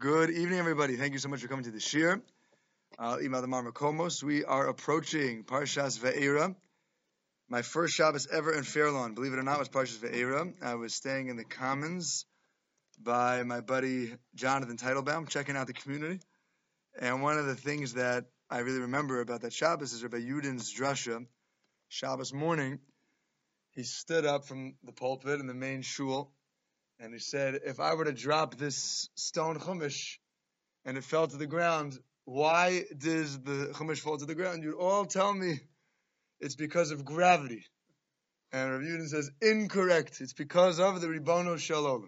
Good evening, everybody. Thank you so much for coming to the Shir. Imad Amar Makomos. We are approaching Parshas Ve'era. My first Shabbos ever in Fairlawn, believe it or not, was Parshas Ve'era. I was staying in the Commons by my buddy Jonathan Teitelbaum, checking out the community. And one of the things that I really remember about that Shabbos is Rabbi Yudin's drasha. Shabbos morning, he stood up from the pulpit in the main shul, and he said, if I were to drop this stone chumash and it fell to the ground, why does the chumash fall to the ground? You'd all tell me it's because of gravity. And Rav Yudin says, incorrect. It's because of the Ribono Shalom.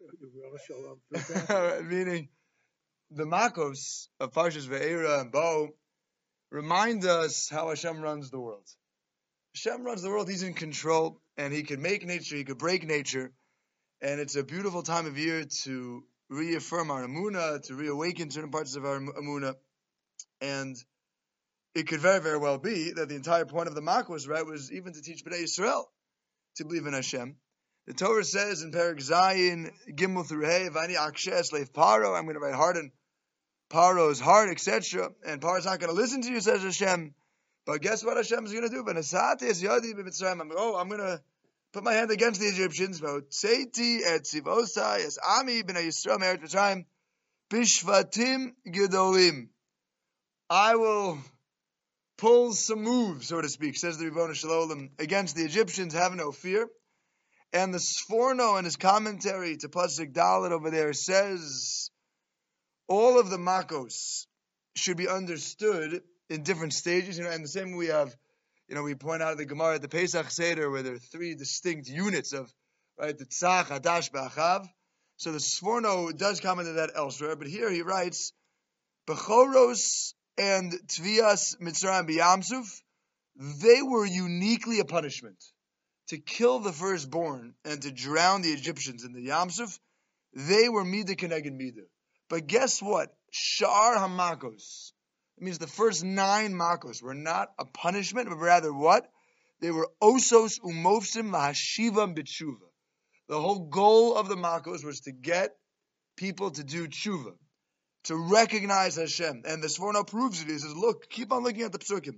Meaning, the Makos of Parshas Ve'era and Bo remind us how Hashem runs the world. Hashem runs the world. He's in control, and He could make nature, He could break nature, and it's a beautiful time of year to reaffirm our Amunah, to reawaken certain parts of our Amunah, and it could very, very well be that the entire point of the Makos, right, was even to teach Bnei Yisrael to believe in Hashem. The Torah says in Perek Zayin, Gimel through Hey, Vani Akshes Leif Paro, I'm going to write harden Paro's heart, etc. And Paro's not going to listen to you, says Hashem. But guess what Hashem is going to do? I'm going to put my hand against the Egyptians. Seiti et Sivosai es Ami b'nei Yisrael me'eretz Mitzrayim bishvatim gedolim. I will pull some moves, so to speak, says the Ribono Shalom, against the Egyptians. Have no fear. And the Sforno in his commentary to Pasuk Dalet over there says all of the Makos should be understood in different stages. And the same we have, we point out the Gemara at the Pesach Seder where there are three distinct units of, right, the Tzach, Hadash, Ba'achav. So the Sforno does comment on that elsewhere, but here he writes, Bechoros and Tvias Mitzrayim B'Yamsuf, they were uniquely a punishment. To kill the firstborn and to drown the Egyptians in the Yamsuf, they were Midah Keneged Midah. But guess what? Shar HaMakos. It means the first 9 Makos were not a punishment, but rather what? They were Osos Umofsim Lahashivam B'Tshuva. The whole goal of the Makos was to get people to do tshuva, to recognize Hashem. And the Sforno proves it. He says, look, keep on looking at the psukim.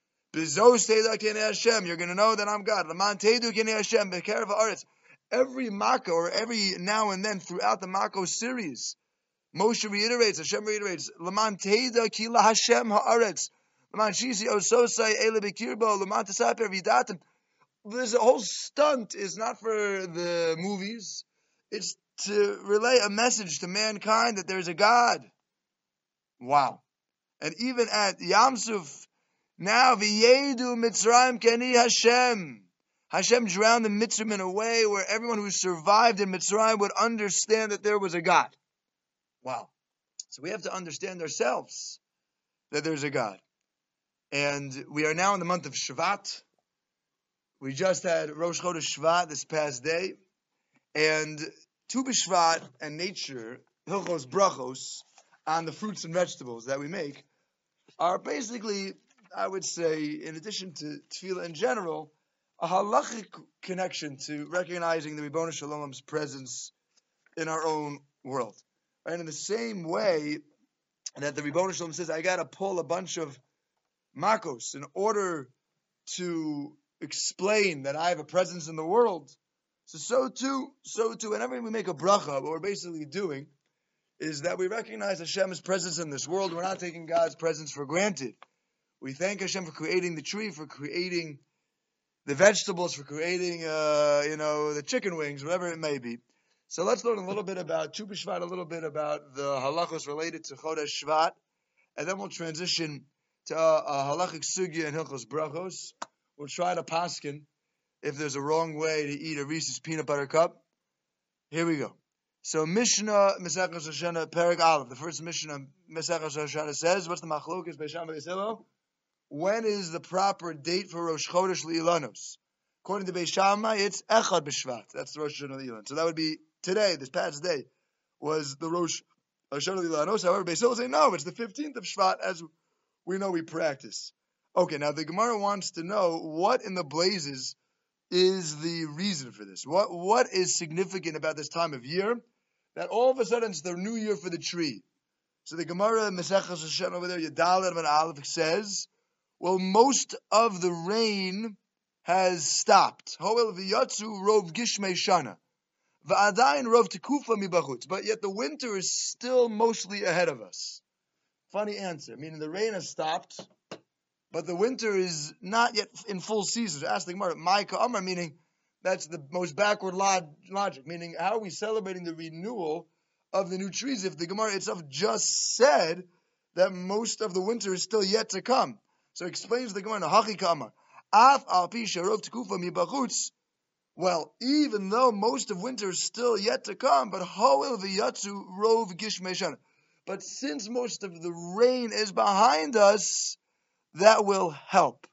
You're going to know that I'm God. Every Makkah, or every now and then throughout the Makkah series, Moshe reiterates, Hashem reiterates, Laman Teda Kila Hashem Haaretz, Laman Shisi Ososai Ele Bekirbo, Laman Tesaper Vidatim. This whole stunt is not for the movies. It's to relay a message to mankind that there's a God. Wow. And even at Yamsuf, now, V'yedu Mitzrayim Keni Hashem. Hashem drowned the Mitzrayim in a way where everyone who survived in Mitzrayim would understand that there was a God. Wow. So we have to understand ourselves that there's a God. And we are now in the month of Shvat. We just had Rosh Chodesh Shvat this past day. And Tu B'Shvat and nature, Hilchos Brachos, on the fruits and vegetables that we make, are basically, I would say, in addition to tefillah in general, a halachic connection to recognizing the Ribono Shalom's presence in our own world. And in the same way that the Ribono Shalom says, I got to pull a bunch of makos in order to explain that I have a presence in the world. So too, whenever we make a bracha, what we're basically doing is that we recognize Hashem's presence in this world. We're not taking God's presence for granted. We thank Hashem for creating the tree, for creating the vegetables, for creating, the chicken wings, whatever it may be. So let's learn a little bit about Tu B'Shvat, a little bit about the halachos related to Chodesh Shvat, and then we'll transition to a halachic sugya and Hilchos Brachos. We'll try to paskin if there's a wrong way to eat a Reese's peanut butter cup. Here we go. So Mishnah, Mesechus Hoshana, Perek Aleph, the first Mishnah, Mesechus Hoshana says, what's the machlokas Beisham Beisilo? When is the proper date for Rosh Chodesh Le'ilanos? According to Beis Shammai, it's Echad B'Shvat. That's the Rosh Hashanah Le'ilan. So that would be today, this past day, was the Rosh Hashanah Le'ilanos. However, Beis Hillel say, no, it's the 15th of Shvat, as we know we practice. Okay, now the Gemara wants to know what in the blazes is the reason for this. What is significant about this time of year that all of a sudden it's the new year for the tree. So the Gemara Mesechus Hashem over there, Yadalet and Aleph says, well, most of the rain has stopped. Hoel v'yatzu rov gishmei shana, v'adayin rov tekufa mibachutz. But yet the winter is still mostly ahead of us. Funny answer, meaning the rain has stopped, but the winter is not yet in full season. So ask the Gemara, Ma'ika Amar, meaning that's the most backward logic, meaning how are we celebrating the renewal of the new trees if the Gemara itself just said that most of the winter is still yet to come? So explains the Gemara, Hachi Kamar, Af al pi sharov tekufa mibachutz. Well, even though most of winter is still yet to come, but hoel v'yatzu rov gishmei shana. But since most of the rain is behind us, that will help.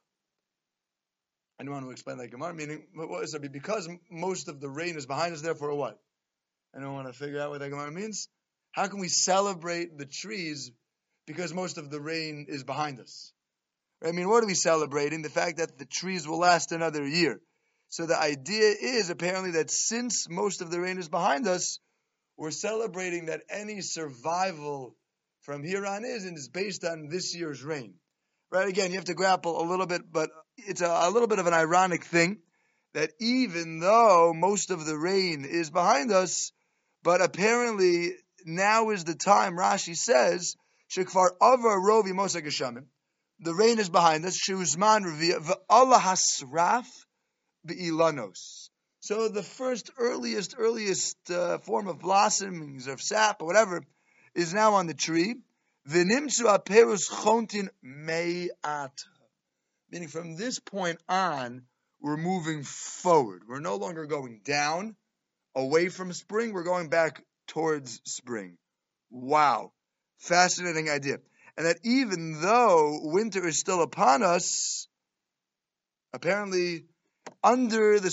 Anyone who explain that Gemara, meaning what is it? Because most of the rain is behind us, therefore what? Anyone want to figure out what that Gemara means? How can we celebrate the trees because most of the rain is behind us? I mean, what are we celebrating? The fact that the trees will last another year. So the idea is apparently that since most of the rain is behind us, we're celebrating that any survival from here on is based on this year's rain. Right? Again, you have to grapple a little bit, but it's a little bit of an ironic thing that even though most of the rain is behind us, but apparently now is the time, Rashi says, Shekvar Avar Rovi Mosa Geshamim. The rain is behind us. Shuzman Revia v'Allah Hasraf b'ilanos. So the first earliest form of blossomings of sap or whatever is now on the tree. V'nimtzu aperus chontin me'at. Meaning from this point on, we're moving forward. We're no longer going down, away from spring. We're going back towards spring. Wow. Fascinating idea. And that even though winter is still upon us, apparently beneath the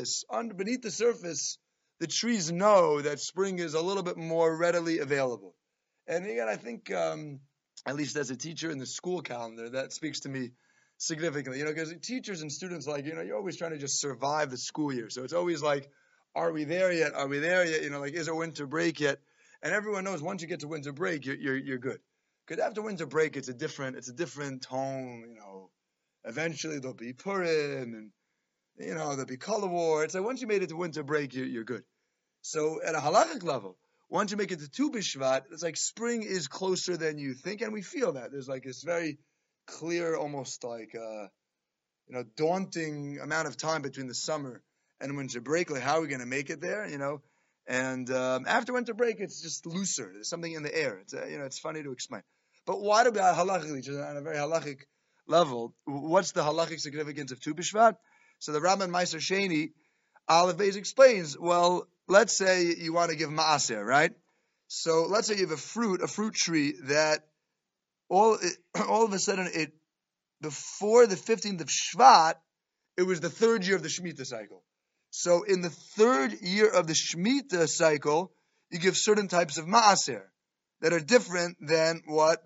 surface, the trees know that spring is a little bit more readily available. And again, I think, at least as a teacher in the school calendar, that speaks to me significantly. Because teachers and students, you're always trying to just survive the school year. So it's always like, are we there yet? Are we there yet? Is it winter break yet? And everyone knows once you get to winter break, you're good. Because after winter break, it's a different tone. Eventually there'll be Purim, and there'll be color war. It's like once you made it to winter break, you're good. So at a halachic level, once you make it to Tu B'Shvat, it's like spring is closer than you think, and we feel that. There's like this very clear, almost like daunting amount of time between the summer and winter break. Like, how are we going to make it there? And after winter break, it's just looser. There's something in the air. It's it's funny to explain. But what about halachically, on a very halachic level? What's the halachic significance of Tu B'Shvat? So the Rambam Meiser Sheni, Aleph Beis explains. Well, let's say you want to give maaser, right? So let's say you have a fruit tree that all of a sudden before the 15th of Shvat, it was the third year of the Shemitah cycle. So in the third year of the Shemitah cycle, you give certain types of maaser that are different than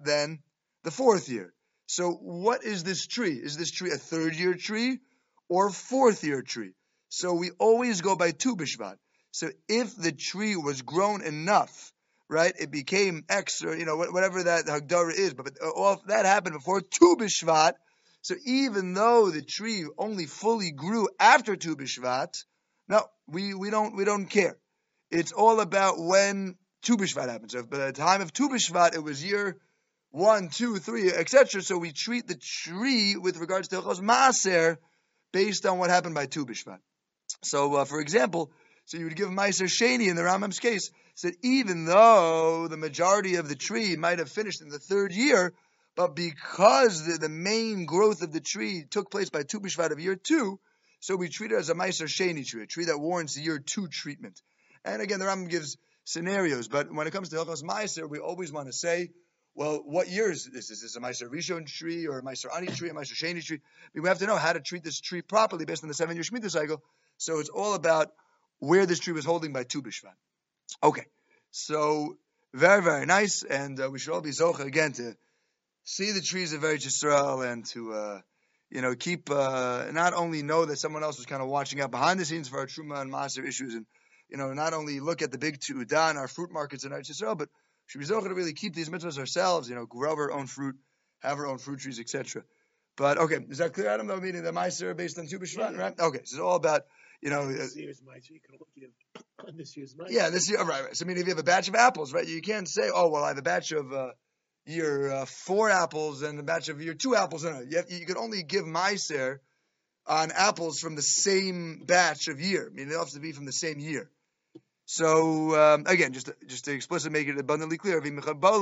the fourth year. So what is this tree? Is this tree a third year tree or fourth year tree? So we always go by Tu B'Shvat. So if the tree was grown enough, right, it became X or whatever that Hagdara is, but all that happened before Tu B'Shvat. So even though the tree only fully grew after Tu B'Shvat, no, we don't care. It's all about when Tu B'Shvat happens. So by the time of Tu B'Shvat, it was year 1, 2, 3, etc. So we treat the tree with regards to Hilchos Maaser based on what happened by Tu B'Shvat. So, for example, you would give Meiser Sheni in the Rambam's case, said even though the majority of the tree might have finished in the third year, but because the main growth of the tree took place by Tu B'Shvat of year 2, so we treat it as a Meiser Sheni tree, a tree that warrants year 2 treatment. And again, the Rambam gives scenarios, but when it comes to Hilchos Meiser, we always want to say, well, what year is this? Is this a Meiser Rishon tree or a Meiser Ani tree, a Meiser Sheni tree? We have to know how to treat this tree properly based on the 7-year Shemitah cycle. So it's all about where this tree was holding by Tu B'Shvat. Okay, so very, very nice, and we should all be zocha again to see the trees of Eretz Yisrael and to keep not only know that someone else was kind of watching out behind the scenes for our Truma and Maaser issues, and not only look at the big Tu'udah in our fruit markets in Eretz Yisrael, but should be zocher to really keep these mitzvahs ourselves, grow our own fruit, have our own fruit trees, etc. But okay, is that clear, Adam? Though, meaning the Meiser based on Tu B'Shvat, right? Okay, so it's all about this year's Meiser. You can only give this year's Meiser. Yeah, this year, right. So I mean, if you have a batch of apples, right, you can't say, oh well, I have a batch of year 4 apples and a batch of year 2 apples. No, you can only give Meiser on apples from the same batch of year. I mean, they have to be from the same year. So again, just to explicitly make it abundantly clear, if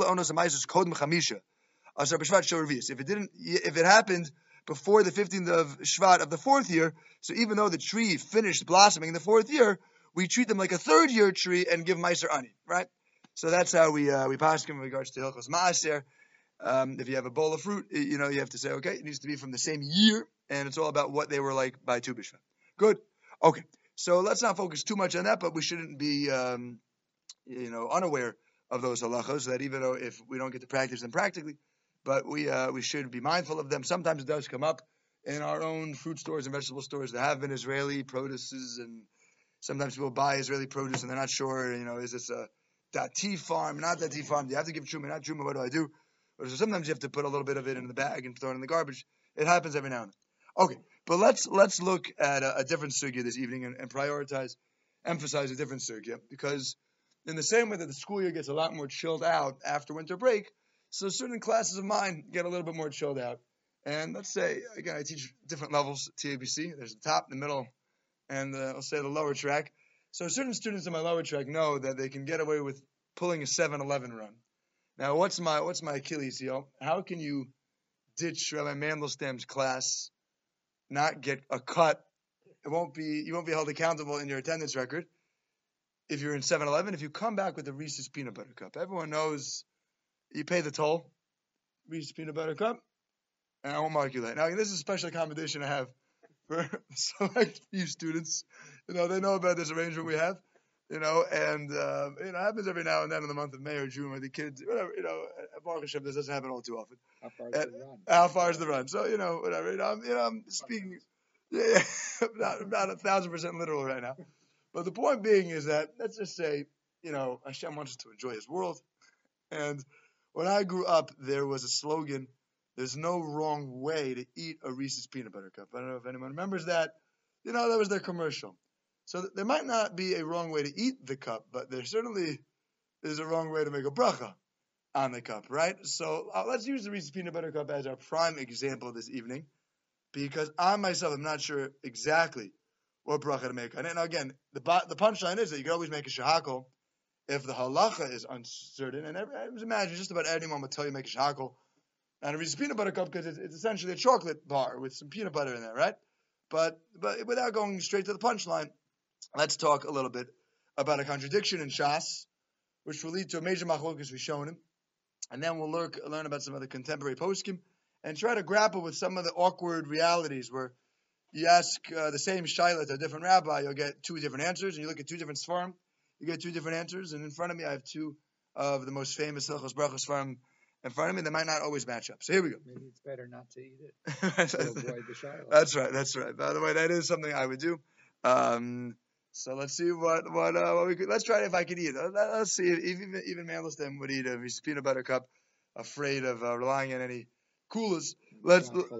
it happened before the 15th of Shvat of the 4th year, so even though the tree finished blossoming in the 4th year, we treat them like a 3rd year tree and give Meiser Ani, right? So that's how we pass in regards to Hilchos Maaser. If you have a bowl of fruit, you have to say, okay, it needs to be from the same year, and it's all about what they were like by Tu B'Shvat. Good. Okay. So let's not focus too much on that, but we shouldn't be, unaware of those halachos. That even though if we don't get to practice them practically, but we should be mindful of them. Sometimes it does come up in our own fruit stores and vegetable stores. There have been Israeli produces, and sometimes people buy Israeli produce and they're not sure. Is this a Dati farm, not Dati farm? Do you have to give truma, not truma? What do I do? Or so sometimes you have to put a little bit of it in the bag and throw it in the garbage. It happens every now and then. Okay, but let's look at a different sugya this evening and emphasize a different sugya, because in the same way that the school year gets a lot more chilled out after winter break, so certain classes of mine get a little bit more chilled out. And let's say, again, I teach different levels, TABC. There's the top, the middle, and I'll say the lower track. So certain students in my lower track know that they can get away with pulling a 7-11 run. Now, what's my Achilles heel? How can you ditch Rabbi Mandelstam's class, not get a cut? You won't be held accountable in your attendance record if you're in 7-11. If you come back with a Reese's Peanut Butter Cup, everyone knows you pay the toll. Reese's Peanut Butter Cup, and I won't mark you late. Now, this is a special accommodation I have for select few students. They know about this arrangement we have. And it happens every now and then in the month of May or June where the kids, whatever, at Baruch Hashem, this doesn't happen all too often. How far is the run? So, whatever, I'm speaking, I'm not 1,000% literal right now. But the point being is that, let's just say, Hashem wants us to enjoy His world. And when I grew up, there was a slogan, there's no wrong way to eat a Reese's Peanut Butter Cup. I don't know if anyone remembers that. That was their commercial. So there might not be a wrong way to eat the cup, but there certainly is a wrong way to make a bracha on the cup, right? So let's use the Reese's Peanut Butter Cup as our prime example this evening, because I myself am not sure exactly what bracha to make on it. Now again, the punchline is that you can always make a shahakol if the halacha is uncertain. And I imagine just about anyone would tell you make a shahakol on a Reese's Peanut Butter Cup because it's essentially a chocolate bar with some peanut butter in there, right? But without going straight to the punchline, let's talk a little bit about a contradiction in Shas, which will lead to a major machlokas Rishonim, and then we'll learn about some of the contemporary poskim, and try to grapple with some of the awkward realities where you ask the same shayla to a different rabbi, you'll get 2 different answers, and you look at 2 different svarim, you get 2 different answers, and in front of me I have 2 of the most famous Hilchos Brachos svarim in front of me. They might not always match up. So here we go. Maybe it's better not to eat it to avoid the shayla. That's right. By the way, that is something I would do. So let's see what we could. Let's try it if I could eat it. Let's see if even Mandelstam would eat a Reese's Peanut Butter Cup, afraid of relying on any coolers. Let's. Not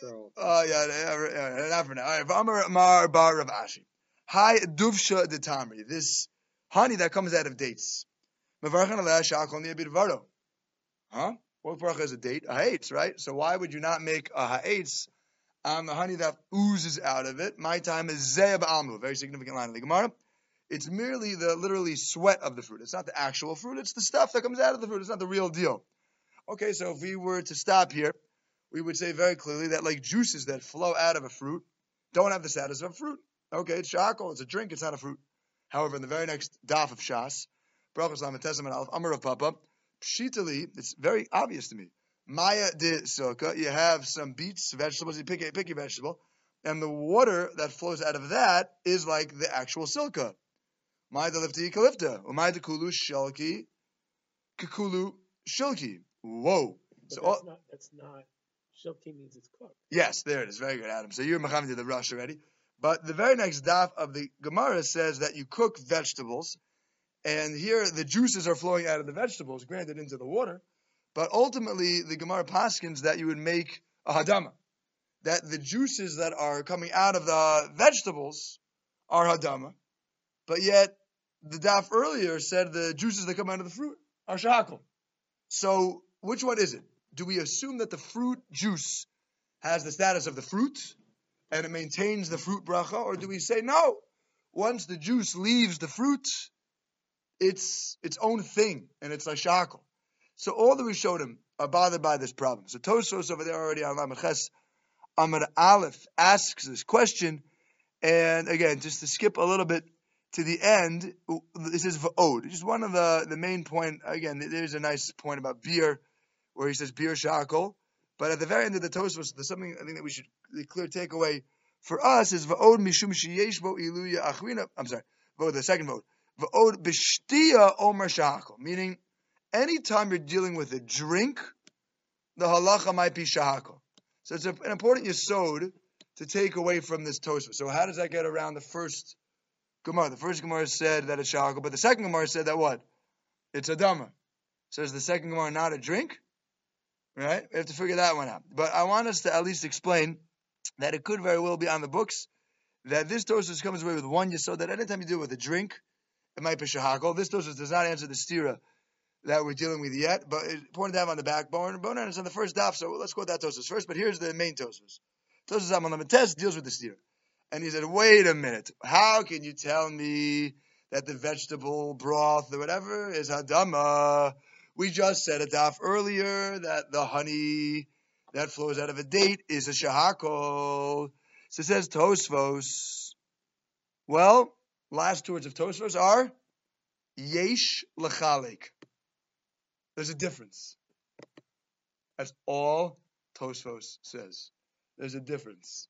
for now. All right. V'amar Mar Bar Rav Ashi. Hi Duvsha de Tamri. This honey that comes out of dates. Mevarchan aleh shakol ni'abid varo. Huh? What bracha is a date? A haetz, right? So why would you not make a haetz on the honey that oozes out of it? My time is zeh ba'almu. Very significant line of the Gemara. It's merely the literally sweat of the fruit. It's not the actual fruit. It's the stuff that comes out of the fruit. It's not the real deal. Okay, so if we were to stop here, we would say very clearly that like juices that flow out of a fruit don't have the status of a fruit. Okay, it's shakol. It's a drink. It's not a fruit. However, in the very next daf of Shas, Brachos Lamed Tesam and Aleph Amar of Papa, Pshitali, it's very obvious to me. Maya de Soka, you have some beets, vegetables, you pick a vegetable, and the water that flows out of that is like the actual silka. Maya de Lifti Kalifta, Maya de Kulu Shelki, Kikulu Shilki. Whoa. But that's not, Shilki means it's cooked. Yes, there it is. Very good, Adam. So you're Macham to the rush already. But the very next daf of the Gemara says that you cook vegetables, and here the juices are flowing out of the vegetables, granted into the water, but ultimately the Gemara paskins that you would make a hadama, that the juices that are coming out of the vegetables are hadama, but yet the daf earlier said the juices that come out of the fruit are shahakol. So which one is it? Do we assume that the fruit juice has the status of the fruit and it maintains the fruit bracha, or do we say no? Once the juice leaves the fruit, it's its own thing and it's like shahakol. So all the Rishonim are bothered by this problem. So Tosfos over there already on Lamed Ches Amar Aleph asks this question, and again, just to skip a little bit to the end, this is v'od. Just one of the main point. Again, there's a nice point about beer, where he says beer shakol. But at the very end of the Tosfos, there's something I think that we should, the clear takeaway for us is v'od mishum sheyesh bo iluya achrina. I'm sorry, v'od, the second v'od. V'od b'shtia omer shakol, meaning anytime you're dealing with a drink, the halacha might be shahakol. So it's an important yesod to take away from this Tosfos. So how does that get around the first Gemara? The first Gemara said that it's shahakol, but the second Gemara said that what? It's a dama. So is the second Gemara not a drink? Right? We have to figure that one out. But I want us to at least explain that it could very well be on the books that this Tosfos comes away with one yesod, that anytime you deal with a drink, it might be shahakol. This Tosfos does not answer the stira that we're dealing with yet, but it's important to have on the backbone. And it's on the first daf, so let's quote that Tosfos first. But here's the main Tosfos. Tosfos Amon Test deals with the stira. And he said, wait a minute, how can you tell me that the vegetable broth or whatever is hadama? We just said a daf earlier that the honey that flows out of a date is a shahakol. So it says Tosfos. Well, last two words of Tosfos are yesh lechalek. There's a difference. That's all Tosfos says. There's a difference.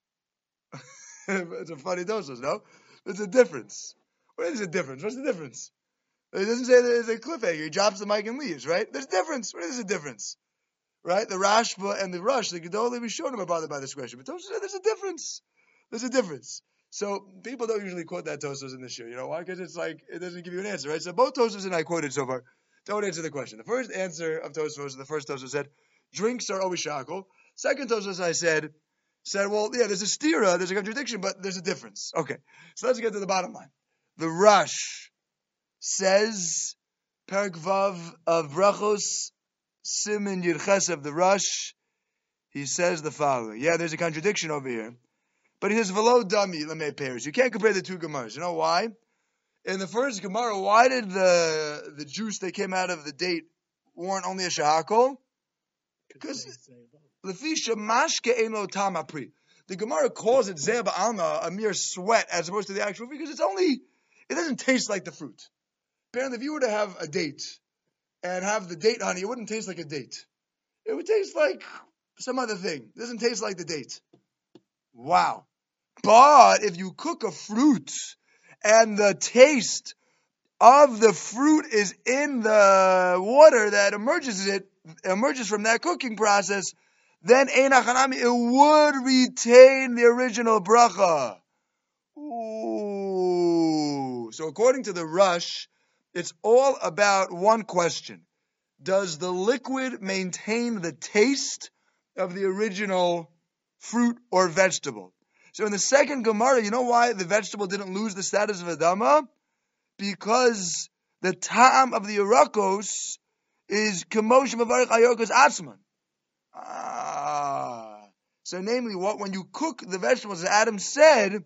It's a funny Tosfos, no? There's a difference. What is a difference? What's the difference? It doesn't say there's a cliffhanger. He drops the mic and leaves, right? There's a difference. What is the difference? Right? The Rashba and the Rush, the Gedolei Rishonim are bothered by this question. But Tosfos said there's a difference. There's a difference. So people don't usually quote that Tosfos in the show. You know why? Because it's like, it doesn't give you an answer, right? So both Tosfos and I quoted so far don't answer the question. The first answer of Tosfos, the first Tosfos said, drinks are always shakol. Second Tosfos I said, well, yeah, there's a stira, there's a contradiction, but there's a difference. Okay, so let's get to the bottom line. The Rush says, Perek Vav of Brachos, Siman Yirches of the Rush, he says the following. Yeah, there's a contradiction over here. But he says, Velo Dami Lemei Peres. You can't compare the two Gemaras. You know why? In the first Gemara, why did the juice that came out of the date warrant only a shahakol? Because Lefisha Mashke Eno Tamapri. The Gemara calls it Zeba Alma, a mere sweat, as opposed to the actual fruit, because it doesn't taste like the fruit. Apparently, if you were to have a date and have the date honey, it wouldn't taste like a date. It would taste like some other thing. It doesn't taste like the date. Wow. But if you cook a fruit and the taste of the fruit is in the water that emerges from that cooking process, then Einachanami, it would retain the original bracha. Ooh. So according to the Rush, it's all about one question. Does the liquid maintain the taste of the original fruit or vegetable? So in the second Gemara, you know why the vegetable didn't lose the status of Adama? Because the ta'am of the Yerakos is Kemosh Mavarich Ayorkos Atzman. So namely, when you cook the vegetables, as Adam said,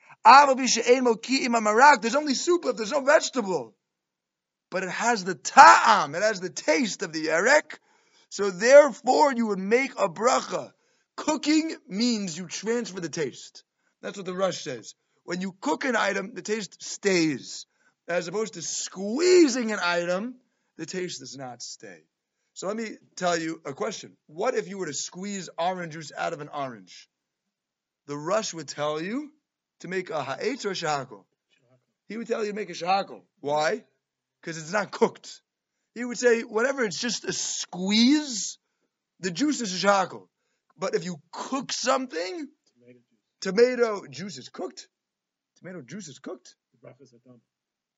there's only soup if there's no vegetable. But it has the ta'am, it has the taste of the Yerek. So therefore, you would make a bracha. Cooking means you transfer the taste. That's what the Rush says. When you cook an item, the taste stays. As opposed to squeezing an item, the taste does not stay. So let me tell you a question. What if you were to squeeze orange juice out of an orange? The Rush would tell you to make a ha'etz or a shahakol. He would tell you to make a shahakol. Why? Because it's not cooked. He would say, whatever, it's just a squeeze, the juice is a shahakol. But if you cook something, tomato juice is cooked. Tomato juice is cooked. The brachas are done.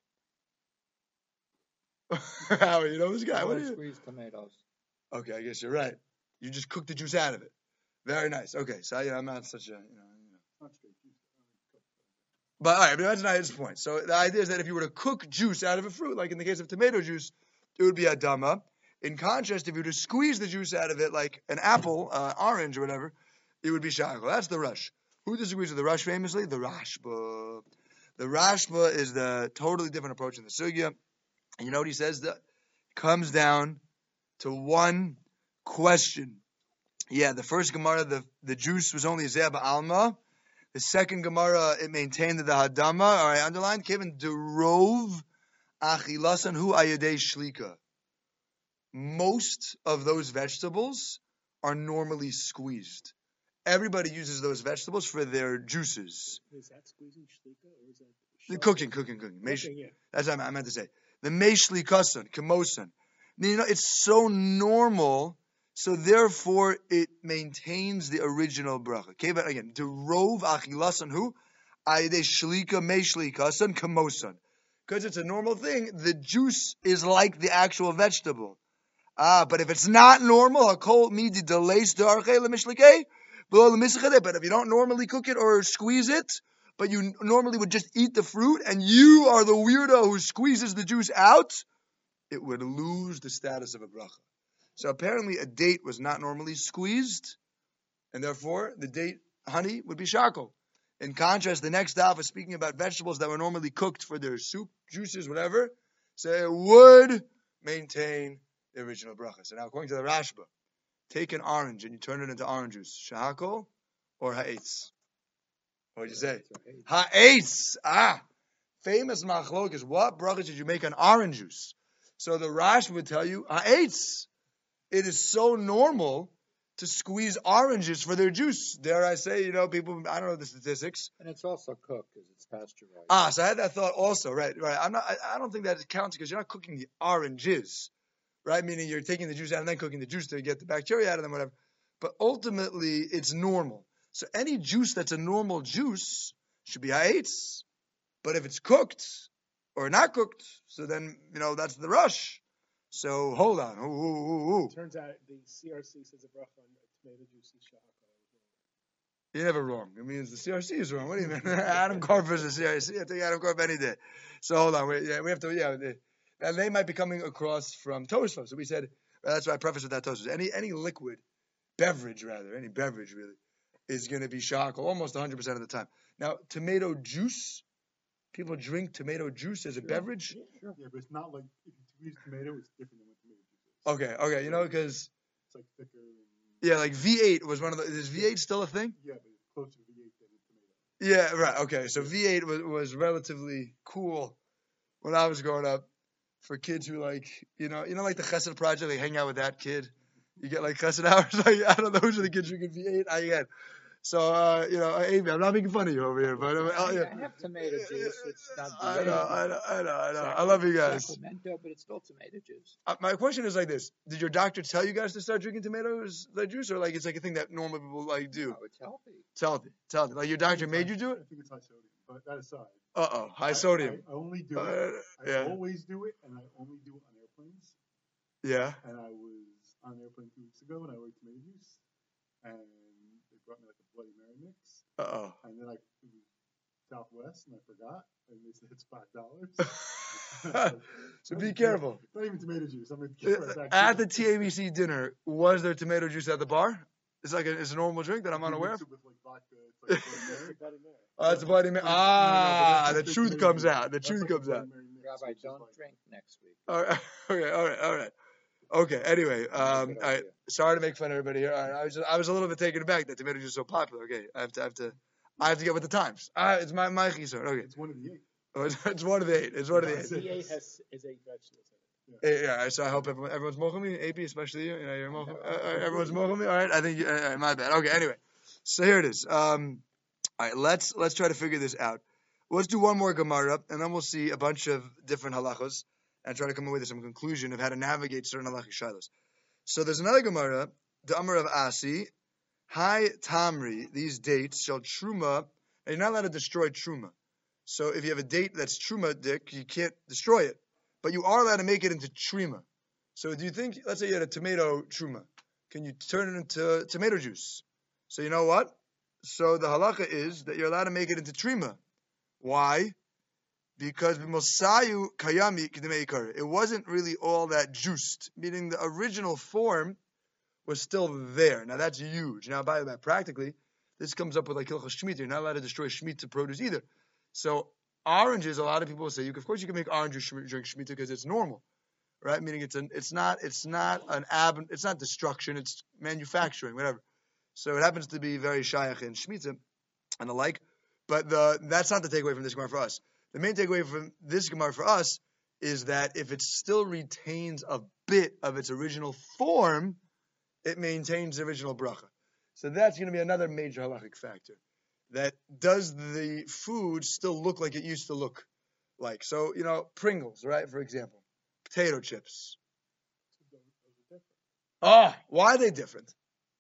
Howard, you know this guy? I What want do to you? squeeze tomatoes. Okay, I guess you're right. You just cook the juice out of it. Very nice. Okay, so I'm not such a Not straight juice. But all right, but that's not his point. So the idea is that if you were to cook juice out of a fruit, like in the case of tomato juice, it would be adama. In contrast, if you were to squeeze the juice out of it, like an apple, orange or whatever, it would be shachal. That's the Rush. Who disagrees with the Rush famously? The Rashba. The Rashba is the totally different approach in the sugya. And you know what he says? That comes down to one question. Yeah, the first Gemara, the juice was only Zeba Alma. The second Gemara, it maintained the Hadama. All right, underlined. Kevin derov achilasan hu ayadei shlika. Most of those vegetables are normally squeezed. Everybody uses those vegetables for their juices. Is that squeezing shlika or is that Cooking. Cooking, yeah. That's what I meant to say. The meishli kasan, kamosan. You know, it's so normal, so therefore it maintains the original bracha. Okay, but again, derov achilasan hu ayadei shlika meishli kasan kamosan. Because it's a normal thing, the juice is like the actual vegetable. But if it's not normal, hakol midi delays the archei lemishlikei. But if you don't normally cook it or squeeze it, but you normally would just eat the fruit, and you are the weirdo who squeezes the juice out, it would lose the status of a bracha. So apparently a date was not normally squeezed, and therefore the date honey would be shakal. In contrast, the next daf is speaking about vegetables that were normally cooked for their soup, juices, whatever, so it would maintain the original bracha. So now according to the Rashba, take an orange and you turn it into orange juice. Shahakol or ha'etz? What did you say? Ha'etz. Famous machlokas. What bracha did you make on orange juice? So the Rash would tell you ha'etz. It is so normal to squeeze oranges for their juice. Dare I say, people, I don't know the statistics. And it's also cooked because it's pasteurized. So I had that thought also. Right. I don't think that it counts because you're not cooking the oranges. Right, meaning you're taking the juice out and then cooking the juice to get the bacteria out of them, whatever. But ultimately, it's normal. So any juice that's a normal juice should be ha'etz. But if it's cooked or not cooked, so then, that's the Rush. So hold on. It turns out the CRC says a bracha on tomato juice is shachal. You're never wrong. It means the CRC is wrong. What do you mean? Adam Carp versus CRC. I take Adam Carp any day. So hold on. We have to, and they might be coming across from Tosfos. So we said, that's why I prefaced with that Tosfos. Any liquid beverage, any beverage really, is going to be shakal almost 100% of the time. Now, tomato juice, people drink tomato juice as a beverage? Sure. Yeah, but it's not like, if you use tomato, it's different than what tomato juice is. Okay, because... It's like thicker. Yeah, like V8 was one of the... Is V8 still a thing? Yeah, but it's closer to V8 than a tomato. Yeah, right, okay. So V8 was relatively cool when I was growing up. For kids who like the Chesed Project, they hang out with that kid. You get like Chesed hours. I don't know, those are the kids drinking V8. I get. So, Amy, I'm not making fun of you over here, but I have tomato juice. It's not I know. I love you guys. Sacramento, but it's still tomato juice. My question is like this: did your doctor tell you guys to start drinking tomatoes like juice, or like it's like a thing that normal people like do? No, it's healthy. It's healthy. Like your doctor made you do it? I think it's high sodium, but that aside. High sodium. I only do it. I always do it, and I only do it on airplanes. Yeah. And I was on an airplane 2 weeks ago, and I ordered tomato juice, and they brought me like a Bloody Mary mix. And then it was Southwest, and I forgot, and they said it's $5. So be careful. It's not even tomato juice. I'm at the TABC dinner, was there tomato juice at the bar? It's like it's a normal drink that I'm unaware of. With like vodka, it's like Bloody Mary. It's Bloody Mary. The truth comes out. The truth comes out. Rabbi, don't drink next week. All right. Okay. Anyway, all right. Sorry to make fun of everybody here. All right. I was a little bit taken aback that tomato juice is so popular. Okay. I have to get with the times. It's my chisor. Okay. It's one of the 8. Oh, it's one of the 8. It's one of the 8. The 8 is 8 vegetables. Yeah, so I hope everyone's moching me, AP, especially you. You're moching. Everyone's moching me. All right, I think my bad. Okay, anyway, so here it is. All right, let's try to figure this out. Let's do one more Gemara, and then we'll see a bunch of different halachos and try to come up with some conclusion of how to navigate certain halachic shilos. So there's another Gemara, the Amar of Asi, Hi Tamri, these dates shall truma. And you're not allowed to destroy truma. So if you have a date that's truma, Dick, you can't destroy it. But you are allowed to make it into trima. So do you think, let's say you had a tomato truma, can you turn it into tomato juice? So you know what? So the halacha is that you're allowed to make it into trima. Why? Because b'mosayu kayami k'demei ikar. It wasn't really all that juiced, meaning the original form was still there. Now that's huge. Now by that, practically, this comes up with like hilchos shmita. You're not allowed to destroy shmita produce either. So oranges, a lot of people will say, of course you can make orange juice during shmita because it's normal, right? Meaning it's not destruction, it's manufacturing, whatever. So it happens to be very shayach in shmita and the like. But that's not the takeaway from this Gemara for us. The main takeaway from this Gemara for us is that if it still retains a bit of its original form, it maintains the original bracha. So that's going to be another major halachic factor. That does the food still look like it used to look like? So, Pringles, right, for example. Potato chips. Why are they different?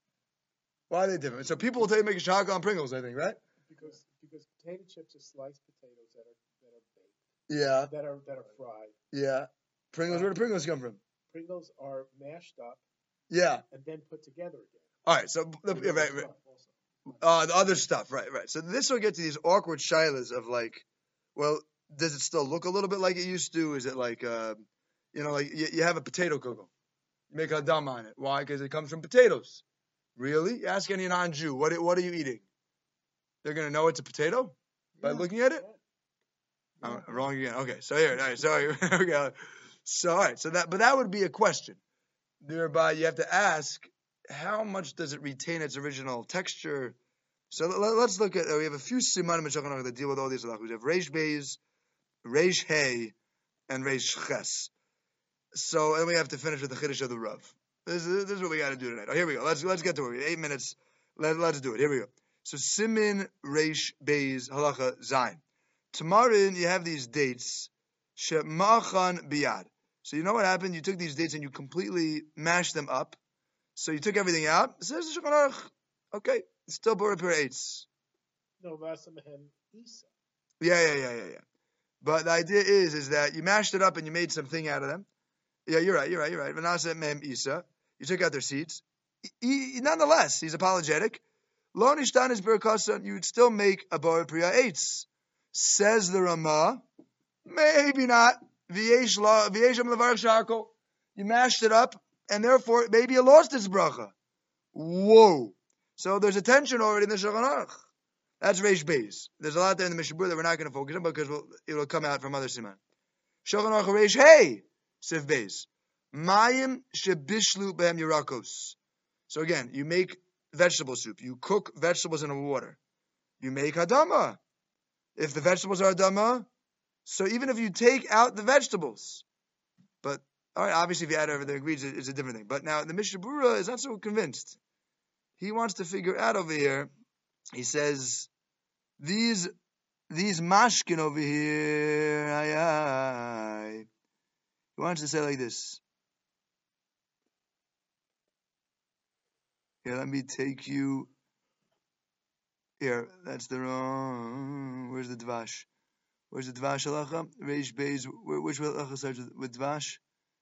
So people will tell you make a shahaka on Pringles, I think, right? Because potato chips are sliced potatoes that are baked. Yeah. That are fried. Yeah. Pringles, where do Pringles come from? Pringles are mashed up. Yeah. And then put together again. All right, so right. The other stuff, right. So this will get to these awkward shilas of like, well, does it still look a little bit like it used to? Is it like, like you have a potato kugel, you make a dam on it. Why? Because it comes from potatoes. Really? You ask any non-Jew, what are you eating? They're gonna know it's a potato by looking at it. Yeah. Wrong again. Okay, so here we go. So all right, but that would be a question. Thereby, you have to ask, how much does it retain its original texture? So let's look at, we have a few simanim that deal with all these halachos. We have Reish Beis, Reish Hey, and Reish Ches. So, and we have to finish with the Chiddush of the Rav. This is what we got to do tonight. Oh, here we go. Let's get to it. 8 minutes. Let's do it. Here we go. So, Simin Reish Beis Halacha Zayin. Tomorrow, you have these dates. Shemachan Biyad. So you know what happened? You took these dates and you completely mashed them up. So you took everything out. It says the Shulchan Aruch. Okay, it's still Borei Pir Eitz. No, Vasamahem Isa. Yeah. But the idea is that you mashed it up and you made something out of them. Yeah, you're right. Vanasa Mem Isa. You took out their seeds. Nonetheless, he's apologetic. Lo nishtan is berkasan. You would still make a Borei Pir Eitz. Says the Ramah. Maybe not. You mashed it up, and therefore maybe you lost its bracha. Whoa! So there's a tension already in the Shulchan Aruch. That's Reish Beis. There's a lot there in the Mishnah Berurah that we're not going to focus on because it will come out from other siman. Shulchan Aruch Reish Hey Siv Beis Mayim shebishlu behem yirakos. So again, you make vegetable soup. You cook vegetables in the water. You make hadama. If the vegetables are hadama, so even if you take out the vegetables, but all right, obviously if you add everything, agrees it's a different thing. But now the Mishnah Berurah is not so convinced. He wants to figure out over here. He says these mashkin over here. He wants to say like this. Here, let me take you. Here, that's the wrong. Where's the dvash? Where's the dvash halacha? Reish Beis. Which halacha starts with dvash?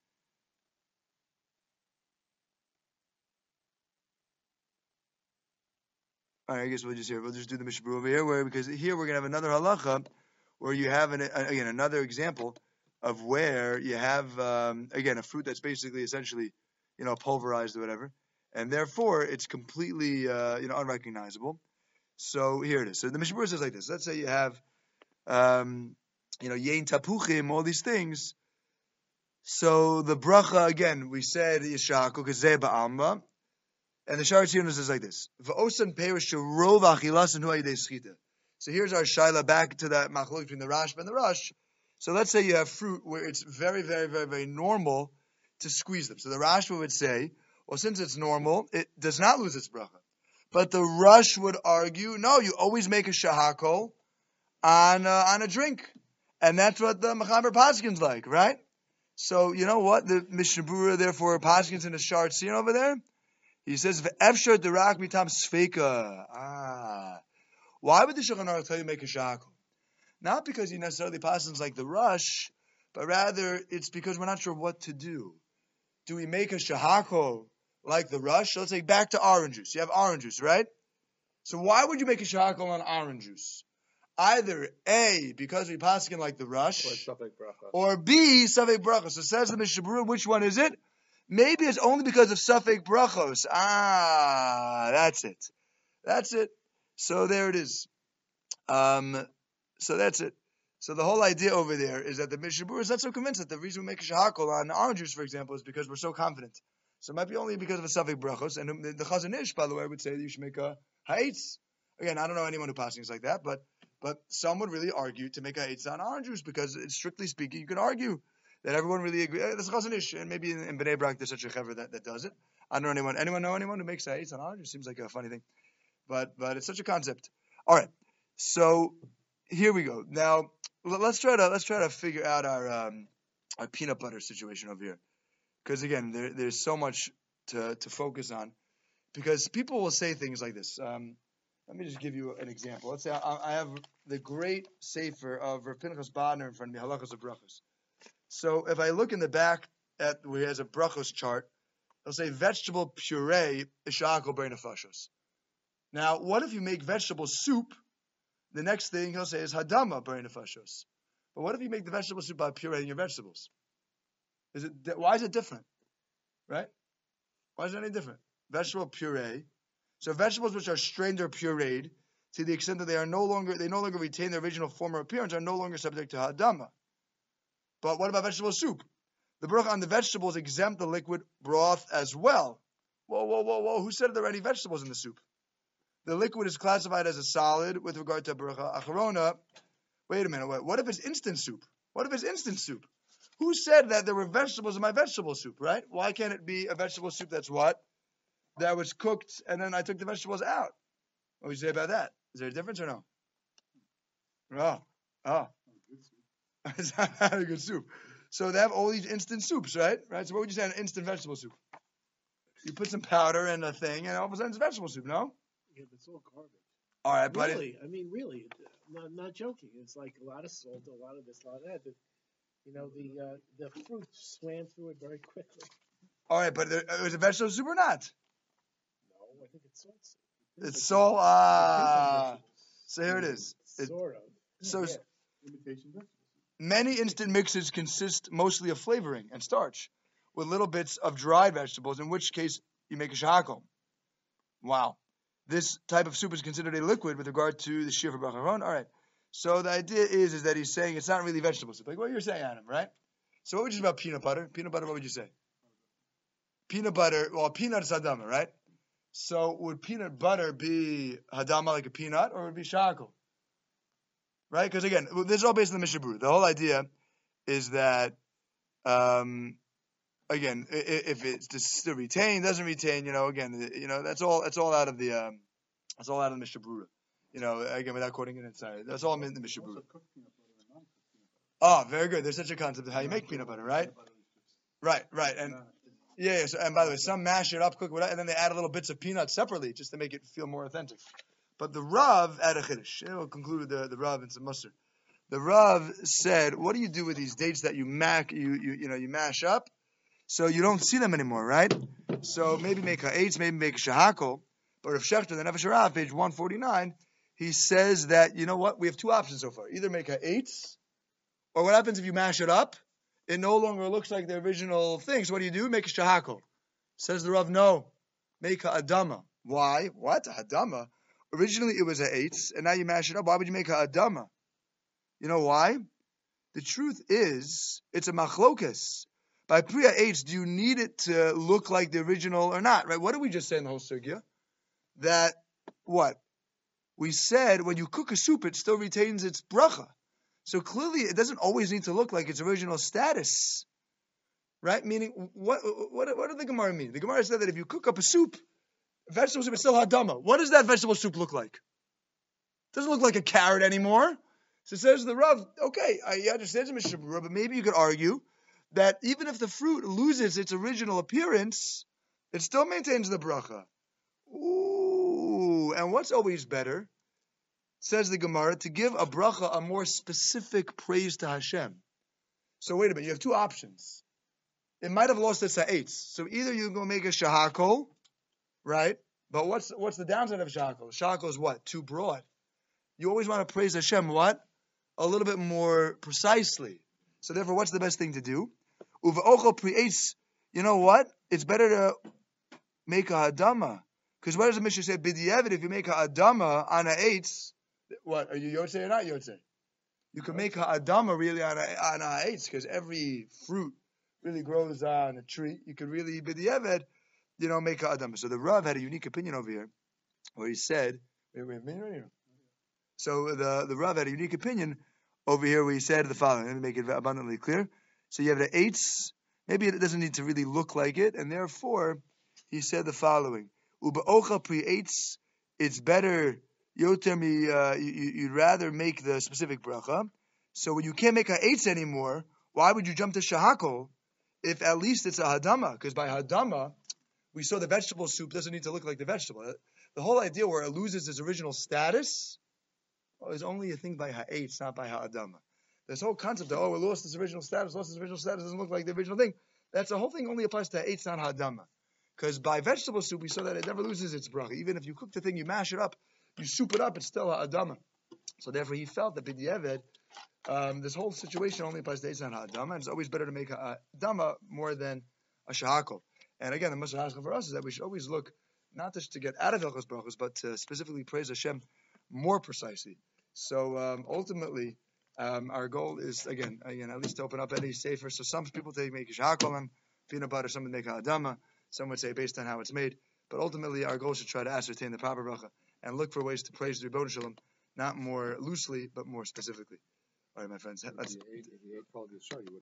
All right, I guess we'll just do the Mishnah Berurah over here, because here we're gonna have another halacha where you have again another example of where you have again a fruit that's basically essentially pulverized or whatever, and therefore it's completely unrecognizable. So here it is. So the Mishnah Berurah says like this. Let's say you have yain tapuchim, all these things. So the bracha again, we said yishaku kazeh ba'alma, and the Sharet Tzionus says like this: v'osan perish rov achilasan hu ayidei schita. So here's our shaila back to that machlok between the Rashba and the Rush. So let's say you have fruit where it's very, very, very, very normal to squeeze them. So the Rashba would say, well, since it's normal, it does not lose its bracha. But the Rush would argue, no, you always make a shahakol on a drink, and that's what the Mechaber Paskin's like, right? So you know what the Mishnah Berurah therefore Paskins in the Sharet Tzionus over there. He says, "V'efshar derak mitam sfeika." Why would the Shulchan Aruch tell you to make a shahakol? Not because he necessarily passes like the rush, but rather it's because we're not sure what to do. Do we make a shahakol like the rush? Let's say back to orange juice. You have orange juice, right? So why would you make a shahakol on orange juice? Either A, because we paskin like the rush, or B, safek brachos. So says the Mishnah Berurah, which one is it? Maybe it's only because of safek brachos. That's it. That's it. So there it is. So that's it. So the whole idea over there is that the Mishnah Berurah is not so convinced that the reason we make a shahakol on orange juice, for example, is because we're so confident. So it might be only because of a safek brachos. And the Chazon Ish, by the way, would say that you should make a ha'etz. Again, I don't know anyone who passes like that, but some would really argue to make a ha'etz on orange juice because, strictly speaking, you can argue that everyone really agrees. That's Chazon Ish, and maybe in Bnei Brak there's such a chaver that does it. I don't know anyone. Anyone know anyone who makes a ha'etz on orange juice? Seems like a funny thing, but it's such a concept. All right, so here we go. Now let's try to figure out our peanut butter situation over here, because again there's so much to focus on, because people will say things like this. Let me just give you an example. Let's say I have the great sefer of Rav Pinchas Badner in front of me, Halachos of Brachos. So if I look in the back at where he has a Brachos chart, he'll say vegetable puree is shahakol b'rei nefashos. Now, what if you make vegetable soup? The next thing he'll say is hadama b'rei nefashos. But what if you make the vegetable soup by pureeing your vegetables? Why is it different? Right? Why is it any different? Vegetable puree. So vegetables which are strained or pureed, to the extent that they no longer retain their original form or appearance, are no longer subject to hadama. But what about vegetable soup? The bracha on the vegetables exempt the liquid broth as well. Whoa! Who said there are any vegetables in the soup? The liquid is classified as a solid with regard to bracha acharona. Wait a minute. What if it's instant soup? Who said that there were vegetables in my vegetable soup? Right? Why can't it be a vegetable soup that's what? That was cooked, and then I took the vegetables out. What would you say about that? Is there a difference or no? Oh. It's not a good soup. So they have all these instant soups, right? So what would you say on an instant vegetable soup? You put some powder in a thing, and all of a sudden it's vegetable soup, no? Yeah, but it's all garbage. All right, but really, not joking. It's like a lot of salt, a lot of this, a lot of that. The fruit swam through it very quickly. All right, but was it vegetable soup or not? I think it's salt soup. It's salt. So here it is. Sort of. So many instant mixes consist mostly of flavoring and starch, with little bits of dried vegetables, in which case you make a shahakol. Wow. This type of soup is considered a liquid with regard to the shir for bracha. All right. So the idea is that he's saying it's not really vegetable soup. Like what you're saying, Adam, right? So what would you say about peanut butter? Peanut butter, what would you say? Peanut butter, peanut is hadama, right? So would peanut butter be hadama like a peanut, or would it be shahakol? Right? Because again, this is all based on the Mishnah Berurah. The whole idea is that, again, if it's just to retain, doesn't retain, that's all out of the Mishnah Berurah. Again, without quoting it inside, that's all in the Mishnah Berurah. Oh, very good. There's such a concept of how you make peanut butter, right? Right, and. Yeah. So, and by the way, some mash it up, cook it, and then they add a little bits of peanuts separately just to make it feel more authentic. But the Rav added a chiddush. We'll conclude the Rav and some mustard. The Rav said, "What do you do with these dates that you mash up, so you don't see them anymore, right? So maybe make a eitz, maybe make a shahakol." But Rav Shechter, the Nefesh Rav, page 149, he says that we have two options so far: either make a eitz, or what happens if you mash it up? It no longer looks like the original thing. So what do? Make a shahakol. Says the Rav, no. Make a adama. Why? What? A hadama? Originally it was a eitz, and now you mash it up. Why would you make a adama? You know why? The truth is, it's a machlokes. By priya eitz, do you need it to look like the original or not? Right? What did we just say in the whole sugya? That, what? We said when you cook a soup, it still retains its bracha. So clearly, it doesn't always need to look like its original status, right? Meaning, what did the Gemara mean? The Gemara said that if you cook up a soup, vegetable soup is still hadama. What does that vegetable soup look like? It doesn't look like a carrot anymore. So says the Rav, okay, I understand the Mishnah Berurah, but maybe you could argue that even if the fruit loses its original appearance, it still maintains the bracha. Ooh, and what's always better? Says the Gemara, to give a bracha a more specific praise to Hashem. So wait a minute, you have two options. It might have lost its ha'etz. So either you go make a shahakol, right? But what's the downside of shahakol? Shahakol is what? Too broad. You always want to praise Hashem, what? A little bit more precisely. So therefore, what's the best thing to do? Uva'ochel pri'etz, you know what? It's better to make a hadama. Because what does the Mishnah say? B'di'evet, if you make a hadama on a eitz, what, are you yotzei or not yotzei? You can make a hadama really on a eitz, because every fruit really grows on a tree. You could really, b'di'evet, make a hadama. So the Rav had a unique opinion over here, where he said, so the Rav had a unique opinion over here where he said the following. Let me make it abundantly clear. So you have the eitz, maybe it doesn't need to really look like it, and therefore he said the following. Uba'ocha pri eitz, it's better, you'd rather make the specific bracha. So when you can't make a eitz anymore, why would you jump to shahakol if at least it's a hadama? Because by hadama, we saw the vegetable soup doesn't need to look like the vegetable. The whole idea where it loses its original status is only a thing by ha'etz, not by ha'adama. This whole concept of, it lost its original status, doesn't look like the original thing. That's the whole thing only applies to ha'etz, not ha'adama. Because by vegetable soup, we saw that it never loses its bracha. Even if you cook the thing, you mash it up, you soup it up, it's still ha'adama. So therefore, he felt that b'di'eved, this whole situation only applies to ha'etz, not ha'adama, and it's always better to make ha'adama more than a shahakol. And again, the Mashal for us is that we should always look not just to get out of Hilchos Brachos, but to specifically praise Hashem more precisely. So ultimately, our goal is again at least to open up any safer. So some people make shahakol and peanut butter, some would make ha'adama, some would say based on how it's made. But ultimately, our goal should try to ascertain the proper bracha and look for ways to praise the Rebbeinu Shalom, not more loosely but more specifically. All right, my friends. If you ate all the show, you would